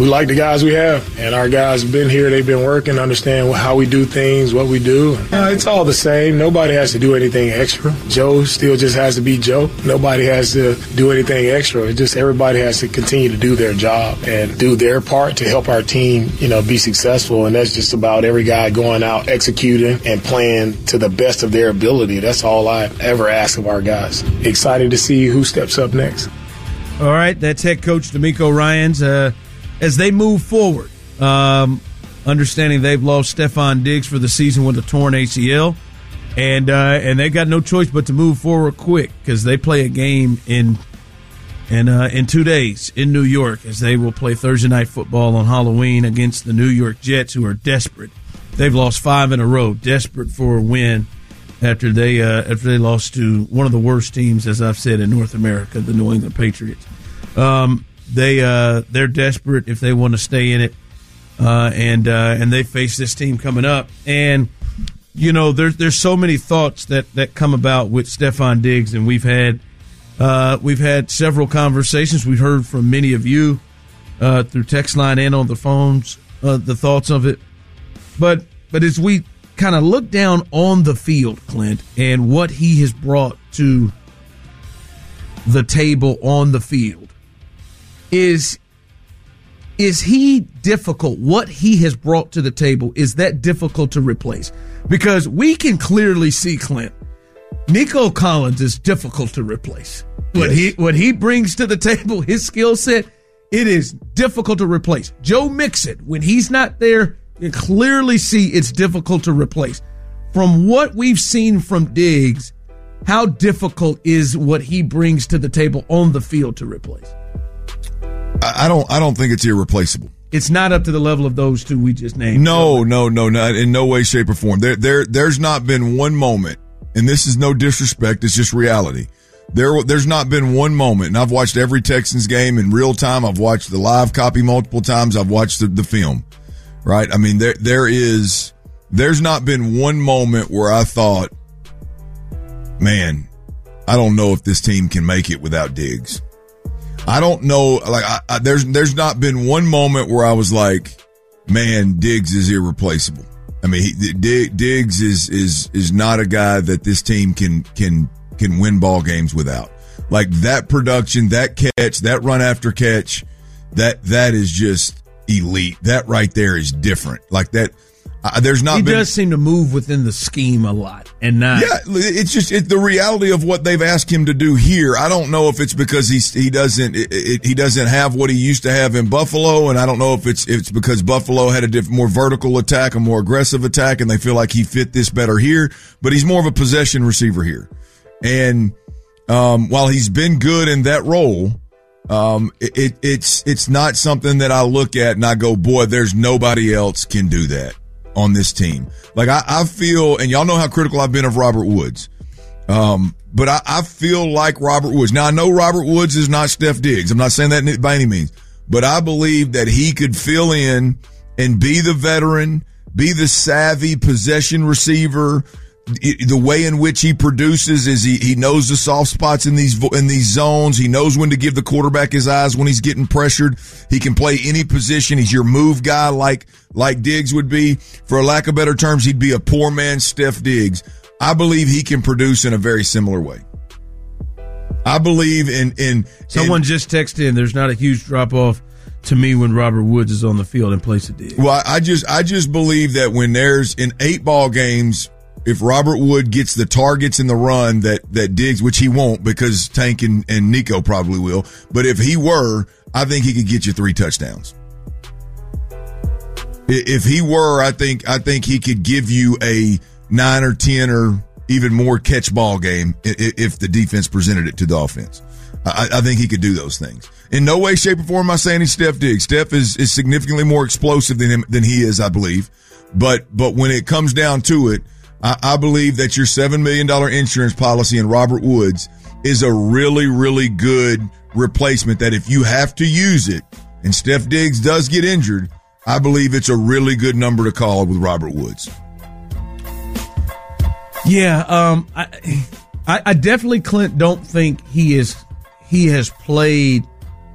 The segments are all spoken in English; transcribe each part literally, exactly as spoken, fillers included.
we like the guys we have, and our guys have been here. They've been working, understand how we do things, what we do. Uh, it's all the same. Nobody has to do anything extra. Joe still just has to be Joe. Nobody has to do anything extra. It just everybody has to continue to do their job and do their part to help our team, you know, be successful. And that's just about every guy going out, executing, and playing to the best of their ability. That's all I ever ask of our guys. Excited to see who steps up next. All right, that's head coach DeMeco Ryans. Uh, as they move forward, um, understanding they've lost Stefon Diggs for the season with a torn A C L, and uh, and they've got no choice but to move forward quick because they play a game in in uh, in two days in New York, as they will play Thursday Night Football on Halloween against the New York Jets, who are desperate. They've lost five in a row, desperate for a win after they uh, after they lost to one of the worst teams, as I've said, in North America, the New England Patriots. Um, they uh, they're desperate if they want to stay in it, uh, and uh, and they face this team coming up. And you know, there's there's so many thoughts that, that come about with Stefon Diggs, and we've had uh, we've had several conversations. We've heard from many of you uh, through text line and on the phones uh, the thoughts of it. But but as we kind of look down on the field, Clint, and what he has brought to the table on the field. Is is he difficult? What he has brought to the table, is that difficult to replace? Because we can clearly see, Clint, Nico Collins is difficult to replace. What yes. he what he brings to the table, his skill set, it is difficult to replace. Joe Mixon, when he's not there, you clearly see it's difficult to replace. From what we've seen from Diggs, how difficult is what he brings to the table on the field to replace? I don't. I don't think it's irreplaceable. It's not up to the level of those two we just named. No, no, no, not in no way, shape, or form. There, there, there's not been one moment, and this is no disrespect. It's just reality. There, there's not been one moment, and I've watched every Texans game in real time. I've watched the live copy multiple times. I've watched the, the film. Right? I mean, there, there is. There's not been one moment where I thought, man, I don't know if this team can make it without Diggs. I don't know. Like, I, I, there's there's not been one moment where I was like, man, Diggs is irreplaceable. I mean, he, Dig, Diggs is is is not a guy that this team can can can win ball games without. Like, that production, that catch, that run after catch, that that is just elite. That right there is different. Like that. Uh, there's not he been, does seem to move within the scheme a lot, and not. Yeah, it's just it, the reality of what they've asked him to do here. I don't know if it's because he's he doesn't it, it, he doesn't have what he used to have in Buffalo, and I don't know if it's it's because Buffalo had a diff, more vertical attack, a more aggressive attack, and they feel like he fit this better here. But he's more of a possession receiver here, and um, while he's been good in that role, um, it, it it's it's not something that I look at and I go, boy, there's nobody else can do that on this team. Like, I, I feel, and y'all know how critical I've been of Robert Woods. Um, but I, I feel like Robert Woods. Now, I know Robert Woods is not Steph Diggs. I'm not saying that by any means, but I believe that he could fill in and be the veteran, be the savvy possession receiver. The way in which he produces is he, he knows the soft spots in these in these zones. He knows when to give the quarterback his eyes when he's getting pressured. He can play any position. He's your move guy like like Diggs would be. For lack of better terms, he'd be a poor man's Steph Diggs. I believe he can produce in a very similar way. I believe in in someone in, just texted in. There's not a huge drop off to me when Robert Woods is on the field in place of Diggs. Well, I just I just believe that when there's in eight ball games, if Robert Wood gets the targets in the run that, that Diggs, which he won't because Tank and, and Nico probably will, but if he were, I think he could get you three touchdowns. If he were, I think I think he could give you a nine or ten or even more catch ball game if the defense presented it to the offense. I, I think he could do those things. In no way, shape, or form am I saying he's Steph Diggs. Steph is, is significantly more explosive than him than he is, I believe. But but when it comes down to it, I, I believe that your seven million dollars insurance policy in Robert Woods is a really, really good replacement that if you have to use it and Steph Diggs does get injured, I believe it's a really good number to call with Robert Woods. Yeah, um, I, I, I definitely, Clint, don't think he is he has played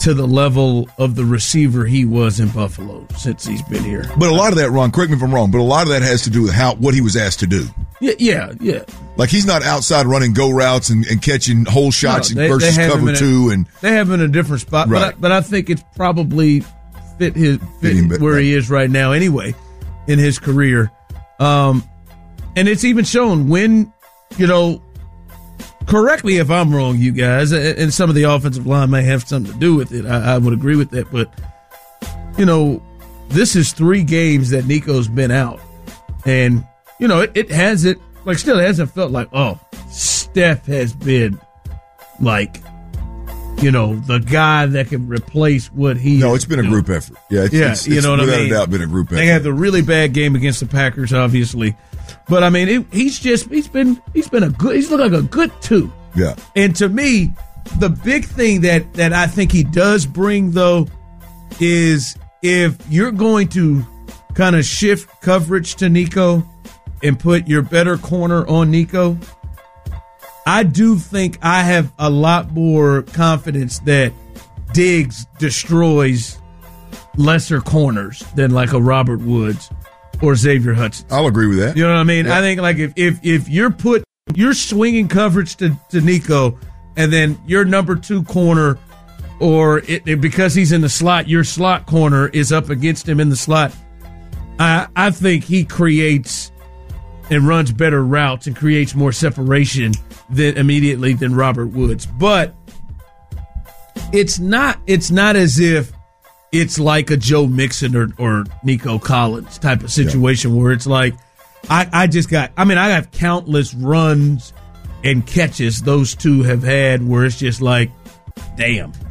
to the level of the receiver he was in Buffalo since he's been here. But a lot of that, Ron, correct me if I'm wrong, but a lot of that has to do with how what he was asked to do. Yeah, yeah, yeah. Like he's not outside running go routes and, and catching hole shots no, they, versus they cover a, two, and they have him in a different spot. Right. But I, but I think it's probably fit his fit Fit him, where right. he is right now anyway in his career. Um, and it's even shown when you know. Correct me if I'm wrong, you guys, and some of the offensive line may have something to do with it. I, I would agree with that, but you know, this is three games that Nico's been out, and you know, it, it hasn't like still it hasn't felt like oh, Steph has been like you know the guy that can replace what he. No, it's been a doing. group effort. Yeah, it's, yeah, it's, you it's know what without I mean. a doubt been a group effort. They had the really bad game against the Packers, obviously. But I mean, it, he's just he's been he's been a good he's looked like a good two. Yeah. And to me, the big thing that that I think he does bring though is if you're going to kind of shift coverage to Nico and put your better corner on Nico, I do think I have a lot more confidence that Diggs destroys lesser corners than like a Robert Woods or Xavier Hutchinson. I'll agree with that. You know what I mean? Yeah. I think like if, if if you're put you're swinging coverage to, to Nico, and then your number two corner, or it, it, because he's in the slot, your slot corner is up against him in the slot. I I think he creates and runs better routes and creates more separation than immediately than Robert Woods. But it's not it's not as if it's like a Joe Mixon or, or Nico Collins type of situation yeah. where it's like, I, I just got, I mean, I have countless runs and catches those two have had where it's just like, damn,